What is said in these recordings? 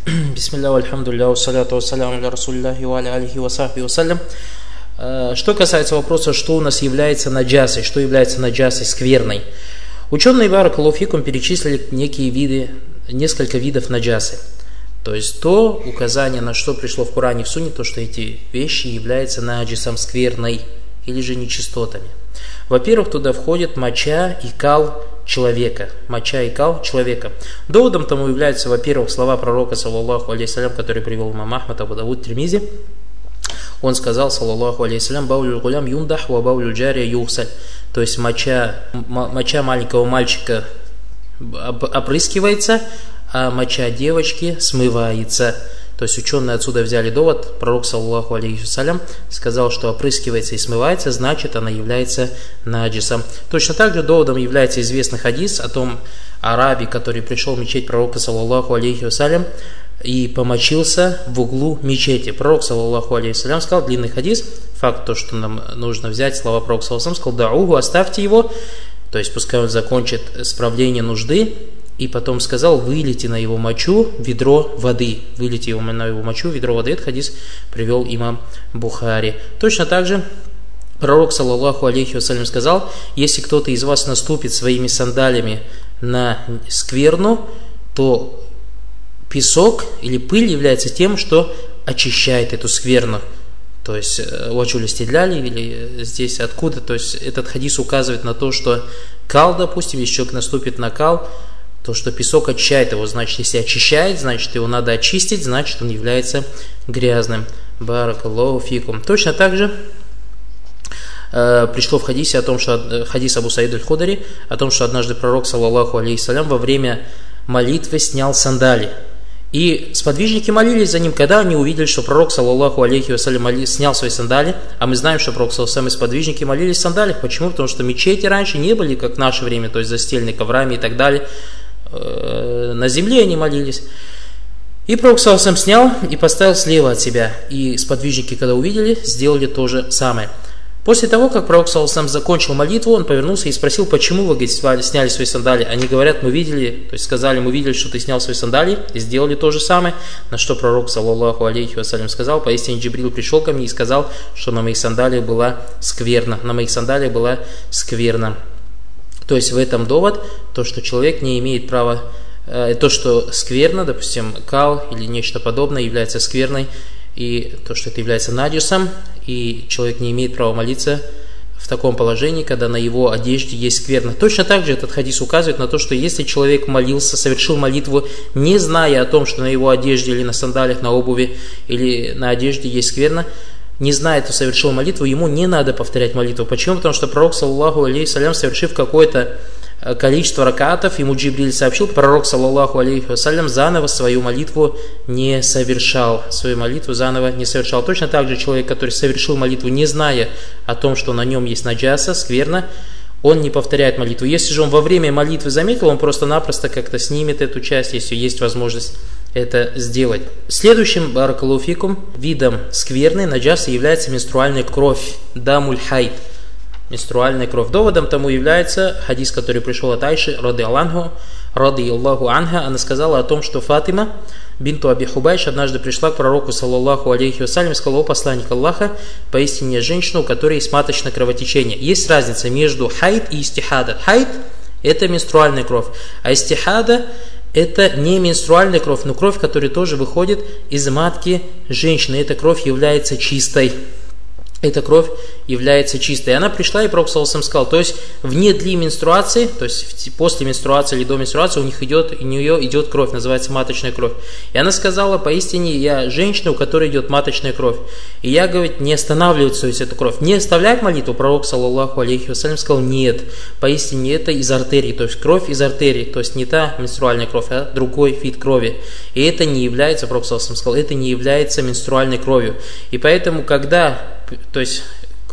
Бисмилля, альхамдулилля, вассаляту вассаляму аля расулиллахи ва аля алихи ва сахби вассалям. Что касается вопроса, что у нас является наджасой, что является наджасой скверной. Ученые баракаллаху фикум перечислили несколько видов наджасы. То есть то указание, на что пришло в Коране и в Сунне, то, что эти вещи являются наджисом скверной или же нечистотами. Во-первых, туда входит моча и кал человека. Моча и кал человека. Доводом тому являются, во-первых, слова пророка, саллаллаху алейхиссалям, который привел имам Ахмад, Абу Давуд, Тирмизи. Он сказал, саллаллаху алейхиссалям, баулюль гулям юндах ва баулюль джария юхсаль. То есть моча маленького мальчика опрыскивается, а моча девочки смывается. То есть ученые отсюда взяли довод. Пророк, саллаллаху алейхиссалям, сказал, что опрыскивается и смывается, значит она является наджисом. Точно так же доводом является известный хадис о том араби, который пришел в мечеть пророка, саллаллаху алейхиссалям, и помочился в углу мечети. Пророк, саллаллаху алейхиссалям, сказал, длинный хадис, факт то, что нам нужно взять слова пророка, саллаллаху алейхиссалям, сказал, даугу, оставьте его, то есть пускай он закончит справление нужды. И потом сказал, вылейте на его мочу ведро воды. Вылейте на его мочу ведро воды. Этот хадис привел имам Бухари. Точно так же пророк, саллаллаху алейхи вассалям, сказал, если кто-то из вас наступит своими сандалями на скверну, то песок или пыль является тем, что очищает эту скверну. То есть, вачули стидляли, или здесь откуда. То есть, этот хадис указывает на то, что кал, допустим, если человек наступит на кал, то, что песок очищает его, значит, если очищает, значит, его надо очистить, значит, он является грязным. Баракаллаху фикум. Точно так же пришло в хадисе о том, что хадис Абу Саид аль-Худари, о том, что однажды пророк, саллаллаху алейхиссалям, во время молитвы снял сандали. И сподвижники молились за ним, когда они увидели, что пророк, саллаллаху алейхи вассалям, снял свои сандали. А мы знаем, что пророк, саллаллаху алейхи вассалям, и сподвижники молились в сандалиях. Почему? Потому что мечети раньше не были, как в наше время, то есть застелены коврами и так далее. На земле они молились. И пророк, саллаллаху алейхи вассалям, снял и поставил слева от себя. И сподвижники, когда увидели, сделали то же самое. После того, как пророк, саллаллаху алейхи вассалям, закончил молитву, он повернулся и спросил, почему вы, говорит, сняли свои сандали. Они говорят, мы видели, то есть сказали, мы видели, что ты снял свои сандали, и сделали то же самое. На что пророк, саллаллаху алейхи вассалям, сказал, поистине Джибрил пришел ко мне и сказал, что на моих сандалиях была скверна. На моих сандалиях была скверна. То есть в этом довод, то, что человек не имеет права, то, что скверно, допустим, кал или нечто подобное является скверной, и то, что это является наджисом, и человек не имеет права молиться в таком положении, когда на его одежде есть скверна. Точно так же этот хадис указывает на то, что если человек молился, совершил молитву, не зная о том, что на его одежде или на сандалиях, на обуви или на одежде есть скверна, не зная, то совершил молитву, ему не надо повторять молитву. Почему? Потому что пророк, саллаллаху алейхи вассалям, совершив какое-то количество ракатов, ему Джибриль сообщил, пророк, саллаллаху алейхи вассалям, заново свою молитву не совершал. Свою молитву заново не совершал. Точно так же человек, который совершил молитву, не зная о том, что на нем есть наджаса, скверна, он не повторяет молитву. Если же он во время молитвы заметил, он просто-напросто как-то снимет эту часть, если есть возможность это сделать. Следующим, баракаллаху фикум, видом скверны, наджаса, является менструальная кровь, дамуль хайд. Менструальная кровь. Доводом тому является хадис, который пришел от Айши, радийаллаху анха. Она сказала о том, что Фатима, бинту Аби Хубайш, однажды пришла к пророку, саллаллаху алейхи вассалям, и сказала, о посланник Аллаха, поистине женщина, у которой есть маточное кровотечение. Есть разница между хайд и истихада. Хайд – это менструальная кровь, а истихада – это не менструальная кровь, но кровь, которая тоже выходит из матки женщины. Эта кровь является чистой. Эта кровь является чистой. И она пришла, и пророк, саллаллаху алейхи вассалям, сказал, то есть вне дли менструации, то есть после менструации или до менструации у нее идет кровь, называется маточная кровь. И она сказала, поистине я женщина, у которой идет маточная кровь. И я, говорит, не останавливать, то есть эту кровь. Не оставлять молитву, пророк, саллаллаху алейхи вассалям, сказал, нет, поистине это из артерий, то есть кровь из артерий, то есть не та менструальная кровь, а другой вид крови. И это не является, пророк, саллаллаху алейхи вассалям, сказал, это не является менструальной кровью. И поэтому, то есть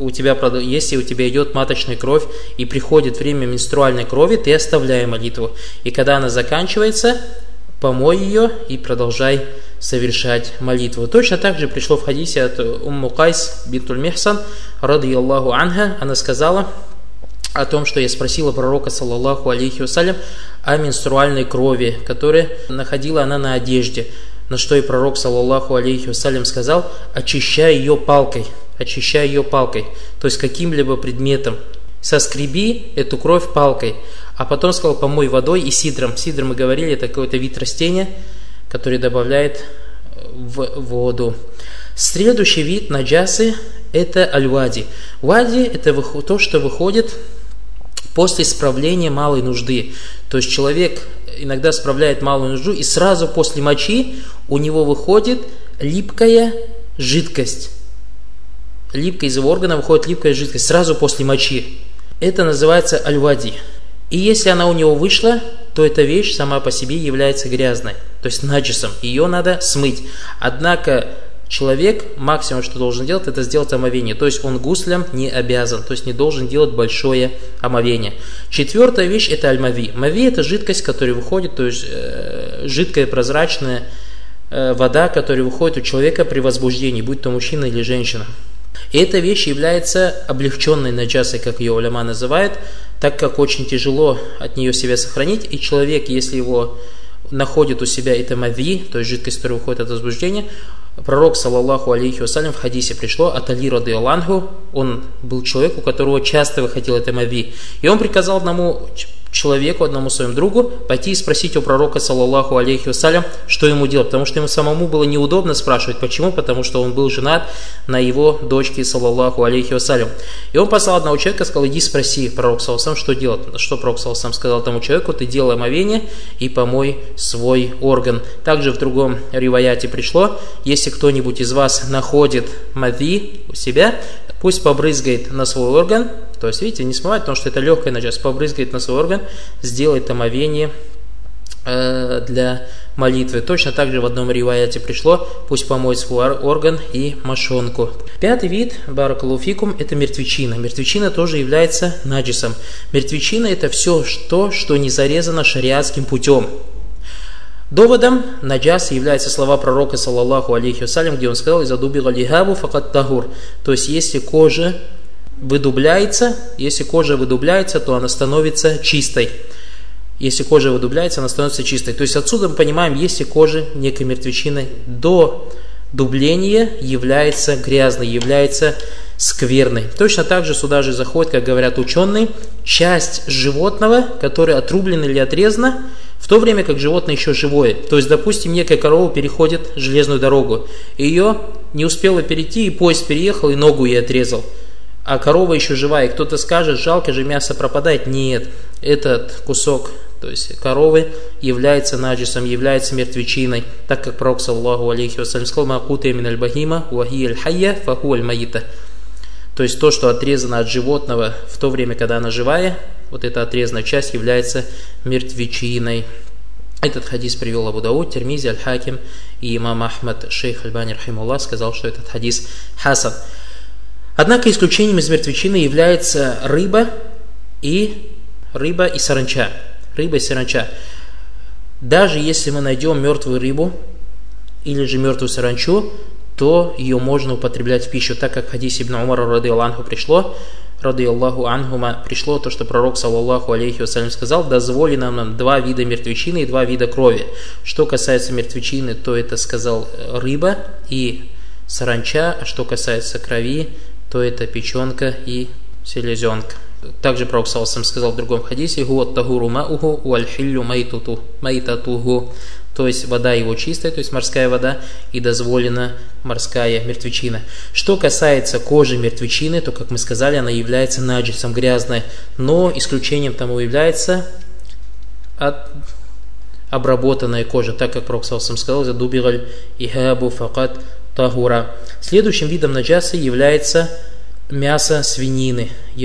если у тебя идет маточная кровь и приходит время менструальной крови, ты оставляй молитву. И когда она заканчивается, помой ее и продолжай совершать молитву. Точно так же пришло в хадисе от Умму Кайс бинтуль Михсан, радийаллаху анха, она сказала о том, что я спросила пророка, саллаллаху алейхи вассалям, о менструальной крови, которую находила она на одежде. на что и пророк, саллаллаху алейхи вассалям, сказал: очищай ее палкой, то есть каким-либо предметом. Соскреби эту кровь палкой. А потом сказал: помой водой и сидром. Сидр, мы говорили, это какой-то вид растения, который добавляет в воду. Следующий вид наджасы – это аль-вади. Вади – это то, что выходит после справления малой нужды. То есть человек иногда справляет малую нужду, и сразу после мочи у него выходит липкая жидкость. Из его органа выходит липкая жидкость сразу после мочи. Это называется аль-вади. И если она у него вышла, то эта вещь сама по себе является грязной, то есть наджисом. Ее надо смыть. Однако человек максимум, что должен делать, это сделать омовение. То есть он гуслям не обязан, то есть не должен делать большое омовение. Четвертая вещь – это аль-мави. Мави – это жидкость, которая выходит, то есть жидкая прозрачная вода, которая выходит у человека при возбуждении, будь то мужчина или женщина. И эта вещь является облегченной наджасой, как ее уляма называют, так как очень тяжело от нее себя сохранить. И человек, если его находит у себя это мави, то есть жидкость, которая выходит от возбуждения, пророк, саллаллаху алейхи вассалям, в хадисе пришло от Али радийаллаху, он был человек, у которого часто выходило это мави. И он приказал одному человеку, одному своему другу, пойти и спросить у пророка, саллаллаху алейхи вассалям, что ему делать, потому что ему самому было неудобно спрашивать. Почему? Потому что он был женат на его дочке, саллаллаху алейхи вассалям. И он послал одного человека, сказал: иди спроси пророк, саллаллаху алейхи вассалям, что делать. Что пророк, саллаллаху алейхи вассалям, сказал тому человеку: ты делай омовение и помой свой орган. Также в другом риваяте пришло: если кто-нибудь из вас находит мави у себя, пусть побрызгает на свой орган. То есть, видите, не смывать, потому что это легкая наджаса, побрызгает на свой орган, сделает омовение для молитвы. Точно так же в одном риваяте пришло: пусть помоет свой орган и мошонку. Пятый вид, баракаллаху фикум, это мертвечина. Мертвечина тоже является наджисом. Мертвечина – это все то, что не зарезано шариатским путем. Доводом наджаса являются слова пророка, саллаллаху алейхи вассалям, где он сказал: «Изадубила лихабу факат тахур». То есть, если кожа выдубляется, то она становится чистой. Если кожа выдубляется, она становится чистой. То есть отсюда мы понимаем, если кожа некой мертвечины до дубления является грязной, является скверной. Точно так же сюда же заходит, как говорят ученые, часть животного, которая отрублена или отрезана, в то время как животное еще живое. То есть, допустим, некая корова переходит железную дорогу, ее не успела перейти, и поезд переехал, и ногу ей отрезал. А корова еще живая, и кто-то скажет: жалко же, мясо пропадает. Нет, этот кусок, то есть коровы, является наджисом, является мертвечиной, так как пророк, саллаллаху алейхи вассалям, сказал: «Макута мин аль-бахима, вахи аль-хайя, фаху аль-маита». То есть то, что отрезано от животного в то время, когда она живая, вот эта отрезанная часть является мертвечиной. Этот хадис привел Абу Дауд, Тирмизи, Аль-Хаким и имам Ахмад. Шейх Альбани рахимахуллах сказал, что этот хадис хасан. Однако исключением из мертвечины является рыба и саранча. Даже если мы найдем мертвую рыбу или же мертвую саранчу, то ее можно употреблять в пищу, так как в хадисе Ибн Умара радийаллаху пришло то, что пророк, саллаллаху алейхи вассалям, сказал: дозволено нам 2 вида мертвечины и 2 вида крови. Что касается мертвечины, то это сказал рыба и саранча, а что касается крови, то это печенка и селезенка. Также пророк, саллаллаху алейхи вассалям, сказал в другом хадисе: «Хуат тахуру мауху уаль-хиллю майтатуху». То есть вода его чистая, то есть морская вода, и дозволена морская мертвечина. Что касается кожи мертвечины, то, как мы сказали, она является наджисом, грязной, но исключением тому является обработанная кожа, так как пророк саллаллаху алейхи вассалям сказал: «Задубираль ихабу факат тахура». Следующим видом наджасы является мясо свинины.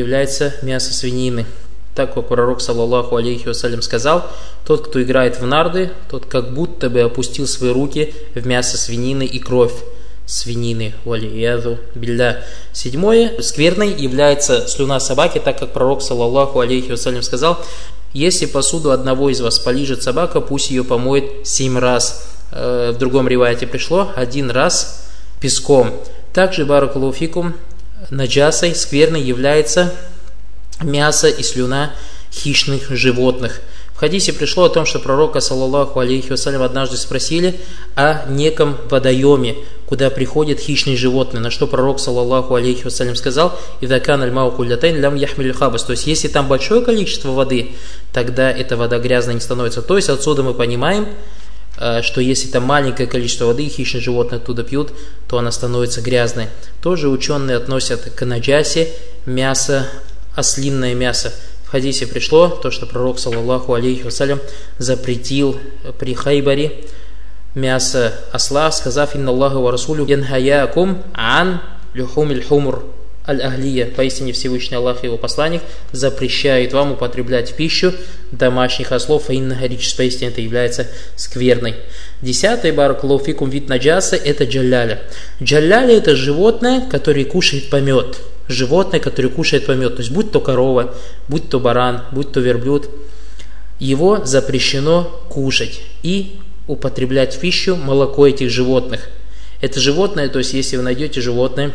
Так как пророк, саллаллаху алейхи вассалям, сказал: тот, кто играет в нарды, тот как будто бы опустил свои руки в мясо свинины и кровь свинины. Валияду билля. 7. Скверной является слюна собаки, так как пророк, саллаллаху алейхи вассалям, сказал: если посуду одного из вас полижет собака, пусть ее помоет 7 раз. В другом риваяте пришло: 1 раз песком. Также, баракаллаху фикум, наджасой, скверной является мясо и слюна хищных животных. В хадисе пришло о том, что пророка, саллаллаху алейхи вассалям, однажды спросили о неком водоеме, куда приходят хищные животные, на что пророк, саллаллаху алейхи вассалям, сказал: «Иза кана аль-мау куллятайн лям яхмиль хабас». То есть, если там большое количество воды, тогда эта вода грязной не становится. То есть, отсюда мы понимаем, что если там маленькое количество воды, хищные животные оттуда пьют, то она становится грязной. Тоже ученые относят к наджасе мясо, ослинное мясо. В хадисе пришло то, что пророк, саллаллаху алейхи вассалям, запретил при Хайбаре мясо осла, сказав: «Инна Аллаха ва расулю янхаякум ан люхумиль хумур аль-ахлия». Поистине Всевышний Аллах и его посланник запрещает вам употреблять в пищу домашних ослов, а иннаха ричс, поистине это является скверной. 10-й баракаллаху фикум вид наджаса — это джалляля. Джалляля — это животное, которое кушает помет. Животное, которое кушает помет, то есть будь то корова, будь то баран, будь то верблюд, его запрещено кушать и употреблять в пищу молоко этих животных. Это животное, то есть если вы найдете животное,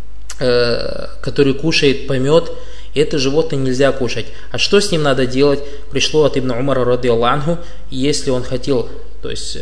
которое кушает помет, это животное нельзя кушать. А что с ним надо делать? Пришло от Ибн Умара радиаллаху анху, если он хотел, то есть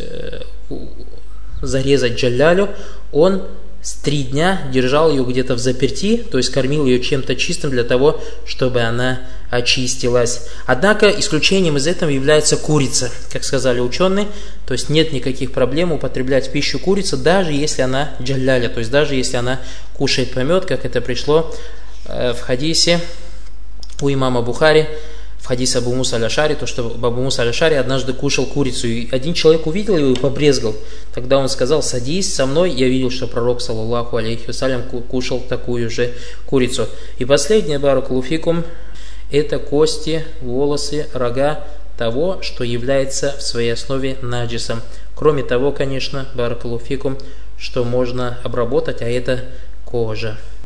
зарезать джаллялю, он 3 дня держал ее где-то в заперти, то есть кормил ее чем-то чистым для того, чтобы она очистилась. Однако исключением из этого является курица, как сказали ученые, то есть нет никаких проблем употреблять в пищу курицу, даже если она джалляля, то есть даже если она кушает помет, как это пришло в хадисе у имама Бухари, в хадисе Абу Муса аль-Ашари, то, что Абу Муса аль-Ашари однажды кушал курицу, и один человек увидел его и побрезгал. Тогда он сказал: «Садись со мной». Я видел, что пророк, саллаллаху алейхи вассалям, кушал такую же курицу. И последнее, баракаллаху фикум, это кости, волосы, рога того, что является в своей основе наджисом. Кроме того, конечно, баракаллаху фикум, что можно обработать, а это кожа.